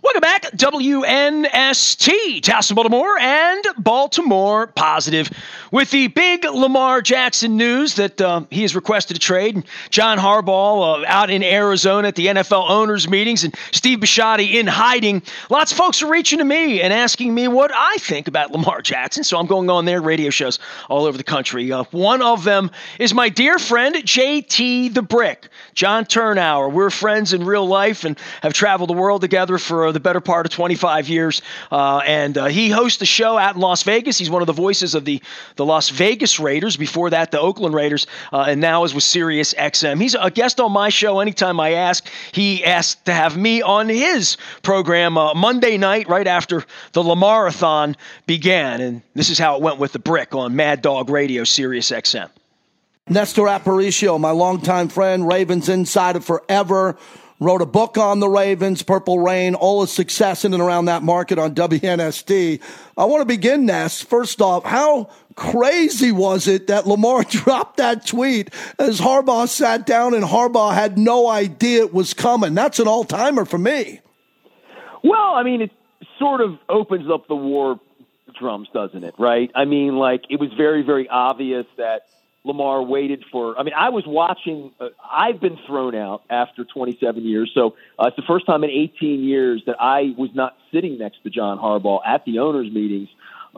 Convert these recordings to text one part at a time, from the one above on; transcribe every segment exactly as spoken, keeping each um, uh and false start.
Welcome back, W N S T, Towson, Baltimore, and Baltimore Positive. With the big Lamar Jackson news that uh, he has requested a trade, John Harbaugh uh, out in Arizona at the N F L owners' meetings, and Steve Bisciotti in hiding, lots of folks are reaching to me and asking me what I think about Lamar Jackson, so I'm going on their radio shows all over the country. Uh, one of them is my dear friend, J T the Brick, John Turnauer. We're friends in real life and have traveled the world together for the better part of twenty-five years. Uh, and uh, he hosts a show out in Las Vegas. He's one of the voices of the, the Las Vegas Raiders. Before that, the Oakland Raiders. Uh, and now is with Sirius X M. He's a guest on my show anytime I ask. He asked to have me on his program uh, Monday night right after the Lamarathon began. And this is how it went with the Brick on Mad Dog Radio, Sirius X M. Nestor Aparicio, my longtime friend, Ravens insider forever, wrote a book on the Ravens, Purple Rain, all his success in and around that market on W N S T. I want to begin, Ness. First off, how crazy was it that Lamar dropped that tweet as Harbaugh sat down and Harbaugh had no idea it was coming? That's an all-timer for me. Well, I mean, it sort of opens up the war drums, doesn't it, right? I mean, like, it was very, very obvious that Lamar waited for, I mean, I was watching, uh, I've been thrown out after twenty-seven years. So uh, it's the first time in eighteen years that I was not sitting next to John Harbaugh at the owners' meetings.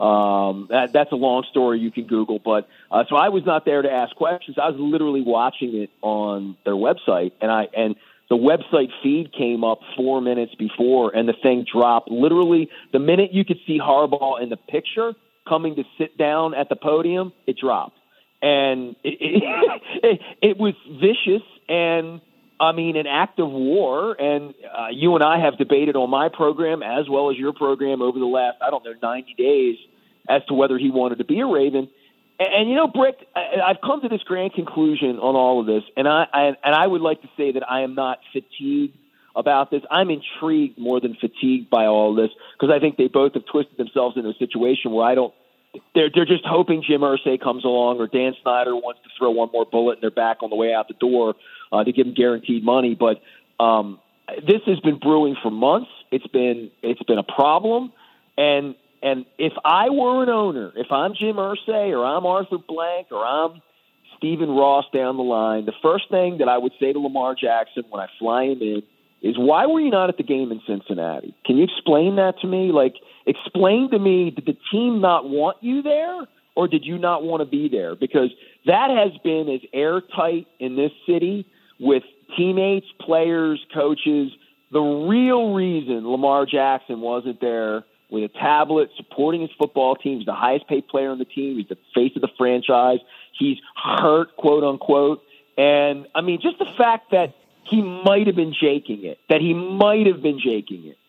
Um, that, that's a long story you can Google. But uh, so I was not there to ask questions. I was literally watching it on their website. And I, and the website feed came up four minutes before and the thing dropped. Literally the minute you could see Harbaugh in the picture coming to sit down at the podium, it dropped. And it, it, it was vicious and, I mean, an act of war. And uh, you and I have debated on my program as well as your program over the last, I don't know, ninety days as to whether he wanted to be a Raven. And, and you know, Brick, I, I've come to this grand conclusion on all of this, and I, I and I would like to say that I am not fatigued about this. I'm intrigued more than fatigued by all of this because I think they both have twisted themselves into a situation where I don't, They're they're just hoping Jim Irsay comes along or Dan Snyder wants to throw one more bullet in their back on the way out the door uh, to give them guaranteed money. But um, this has been brewing for months. It's been it's been a problem. And and if I were an owner, if I'm Jim Irsay or I'm Arthur Blank or I'm Stephen Ross down the line, the first thing that I would say to Lamar Jackson when I fly him in is, why were you not at the game in Cincinnati? Can you explain that to me? Like, explain to me, did the team not want you there or did you not want to be there? Because that has been as airtight in this city with teammates, players, coaches. The real reason Lamar Jackson wasn't there with a tablet supporting his football team, he's the highest paid player on the team, he's the face of the franchise, he's hurt, quote unquote. And I mean, just the fact that he might have been jaking it, that he might have been jaking it,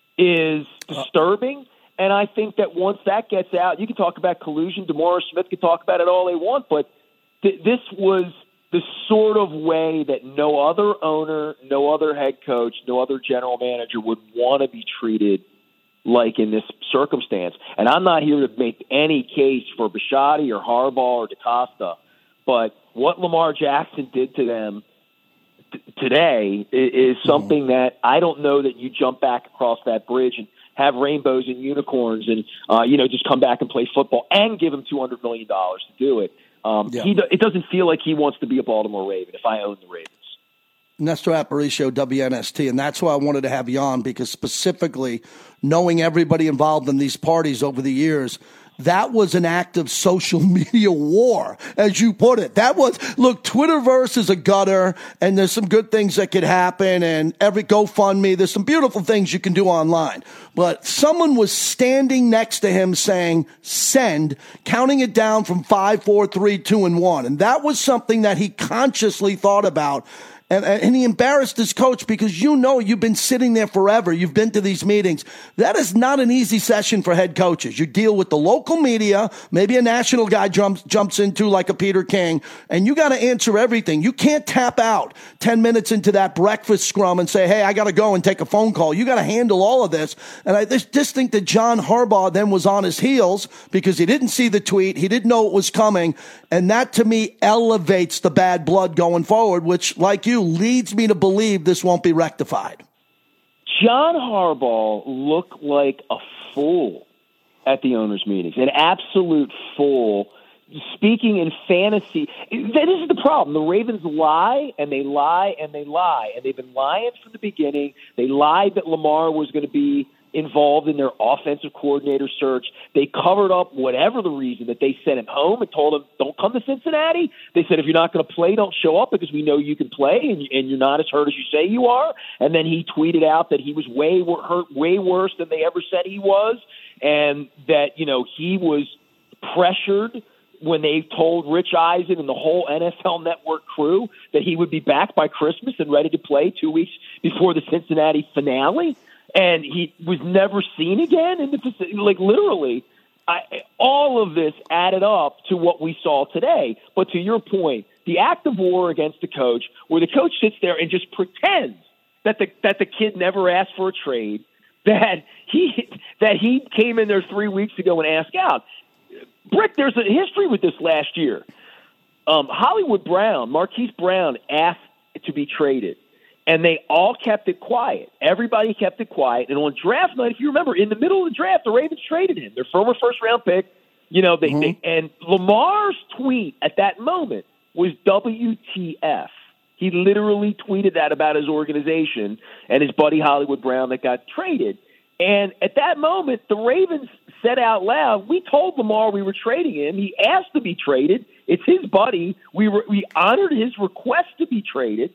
is disturbing. And I think that once that gets out, you can talk about collusion. DeMaurice Smith can talk about it all they want, but th- this was the sort of way that no other owner, no other head coach, no other general manager would want to be treated like in this circumstance. And I'm not here to make any case for Bisciotti or Harbaugh or DeCosta, but what Lamar Jackson did to them today is something that I don't know that you jump back across that bridge and have rainbows and unicorns and, uh, you know, just come back and play football and give him two hundred million dollars to do it. Um, yeah. he, it doesn't feel like he wants to be a Baltimore Raven if I own the Ravens. Nestor Aparicio, W N S T, and that's why I wanted to have you on, because specifically knowing everybody involved in these parties over the years, that was an act of social media war, as you put it. That was, look, Twitterverse is a gutter, and there's some good things that could happen, and every GoFundMe, there's some beautiful things you can do online. But someone was standing next to him saying, send, counting it down from five, four, three, two, and one. And that was something that he consciously thought about. And, and he embarrassed his coach, because you know you've been sitting there forever. You've been to these meetings. That is not an easy session for head coaches. You deal with the local media, maybe a national guy jumps jumps into like a Peter King, and you got to answer everything. You can't tap out ten minutes into that breakfast scrum and say, hey, I got to go and take a phone call. You got to handle all of this. And I just, just think that John Harbaugh then was on his heels because he didn't see the tweet. He didn't know it was coming. And that, to me, elevates the bad blood going forward, which, like you, leads me to believe this won't be rectified. John Harbaugh looked like a fool at the owners' meetings, an absolute fool. Speaking in fantasy, this is the problem. The Ravens lie, and they lie, and they lie. And they've been lying from the beginning. They lied that Lamar was going to be involved in their offensive coordinator search. They covered up whatever the reason that they sent him home and told him, don't come to Cincinnati. They said, if you're not going to play, don't show up because we know you can play and, and you're not as hurt as you say you are. And then he tweeted out that he was way hurt, way worse than they ever said he was, and that, you know, he was pressured when they told Rich Eisen and the whole N F L Network crew that he would be back by Christmas and ready to play two weeks before the Cincinnati finale. And he was never seen again in the facility. Like, literally, I, all of this added up to what we saw today. But to your point, the act of war against the coach, where the coach sits there and just pretends that the that the kid never asked for a trade, that he that he came in there three weeks ago and asked out. Brick, there's a history with this last year. Um, Hollywood Brown, Marquise Brown, asked to be traded. And they all kept it quiet. Everybody kept it quiet. And on draft night, if you remember, in the middle of the draft, the Ravens traded him. Their former first-round pick. You know, they, mm-hmm. they and Lamar's tweet at that moment was W T F. He literally tweeted that about his organization and his buddy Hollywood Brown that got traded. And at that moment, the Ravens said out loud, we told Lamar we were trading him. He asked to be traded. It's his buddy. We were, we honored his request to be traded.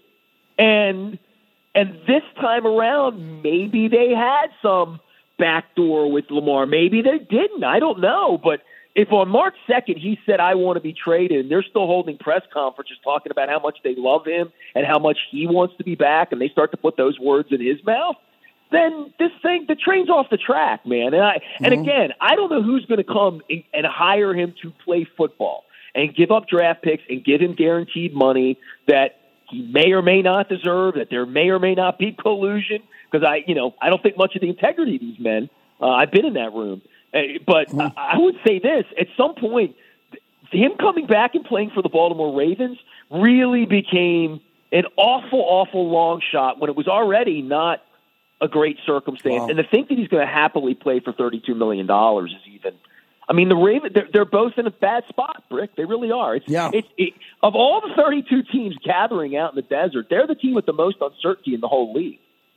And and this time around, maybe they had some backdoor with Lamar. Maybe they didn't. I don't know. But if on March second he said, I want to be traded, and they're still holding press conferences talking about how much they love him and how much he wants to be back, and they start to put those words in his mouth, then this thing, the train's off the track, man. And, I, mm-hmm. and again, I don't know who's going to come and hire him to play football and give up draft picks and give him guaranteed money that he may or may not deserve, that there may or may not be collusion, because I, you know, I don't think much of the integrity of these men. Uh, I've been in that room. Uh, but mm-hmm. I, I would say this, at some point, him coming back and playing for the Baltimore Ravens really became an awful, awful long shot when it was already not a great circumstance. Wow. And to think that he's going to happily play for thirty-two million dollars is even – I mean, the Ravens, they're, they're both in a bad spot, Brick. They really are. It's, yeah. It's, it, of all the thirty-two teams gathering out in the desert, they're the team with the most uncertainty in the whole league.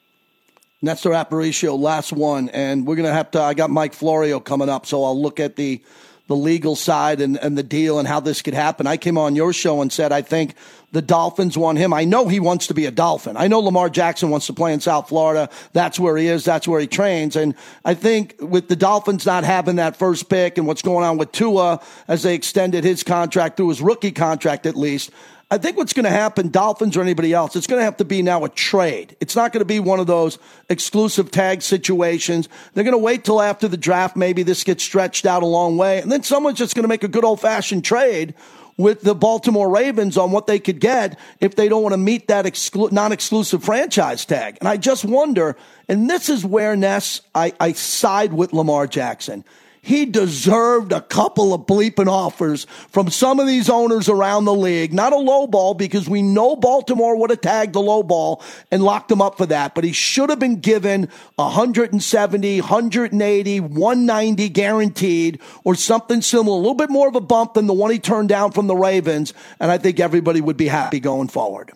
Nestor Aparicio, last one. And we're going to have to – I got Mike Florio coming up, so I'll look at the the legal side and, and the deal and how this could happen. I came on your show and said I think the Dolphins want him. I know he wants to be a Dolphin. I know Lamar Jackson wants to play in South Florida. That's where he is. That's where he trains. And I think with the Dolphins not having that first pick and what's going on with Tua as they extended his contract through his rookie contract at least, I think what's going to happen, Dolphins or anybody else, it's going to have to be now a trade. It's not going to be one of those exclusive tag situations. They're going to wait till after the draft. Maybe this gets stretched out a long way. And then someone's just going to make a good old-fashioned trade with the Baltimore Ravens on what they could get if they don't want to meet that exclu- non-exclusive franchise tag. And I just wonder, and this is where, Ness, I, I side with Lamar Jackson. He deserved a couple of bleeping offers from some of these owners around the league. Not a low ball, because we know Baltimore would have tagged the low ball and locked him up for that. But he should have been given one seventy, one eighty, one ninety guaranteed or something similar. A little bit more of a bump than the one he turned down from the Ravens. And I think everybody would be happy going forward.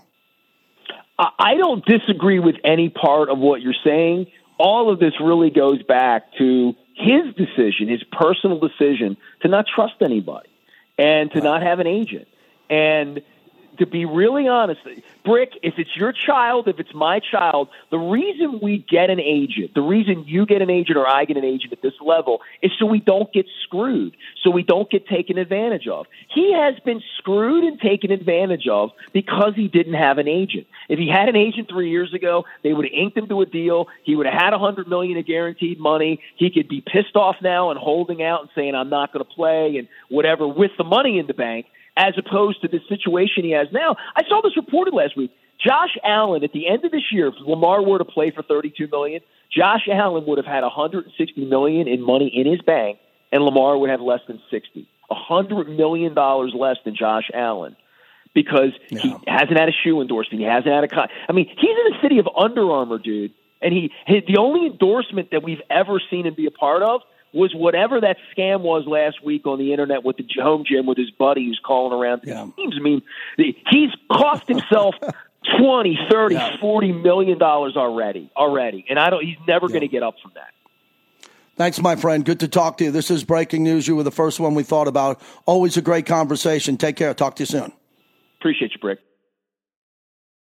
I don't disagree with any part of what you're saying. All of this really goes back to his decision, his personal decision to not trust anybody and to not have an agent. And to be really honest, Brick, if it's your child, if it's my child, the reason we get an agent, the reason you get an agent or I get an agent at this level is so we don't get screwed, so we don't get taken advantage of. He has been screwed and taken advantage of because he didn't have an agent. If he had an agent three years ago, they would have inked him to a deal. He would have had one hundred million dollars of guaranteed money. He could be pissed off now and holding out and saying, I'm not going to play and whatever with the money in the bank, as opposed to the situation he has now. I saw this reported last week. Josh Allen, at the end of this year, if Lamar were to play for thirty-two million dollars, Josh Allen would have had one hundred sixty million dollars in money in his bank, and Lamar would have less than sixty. one hundred million dollars less than Josh Allen, because yeah. he hasn't had a shoe endorsement. He hasn't had a con- – I mean, he's in the city of Under Armour, dude, And he, he the only endorsement that we've ever seen him be a part of was whatever that scam was last week on the internet with the home gym with his buddy who's calling around yeah. teams. I mean, he's cost himself twenty, thirty, yeah. forty million dollars already, already. And I don't, he's never yeah. going to get up from that. Thanks, my friend. Good to talk to you. This is Breaking News. You were the first one we thought about. Always a great conversation. Take care. Talk to you soon. Appreciate you, Brick.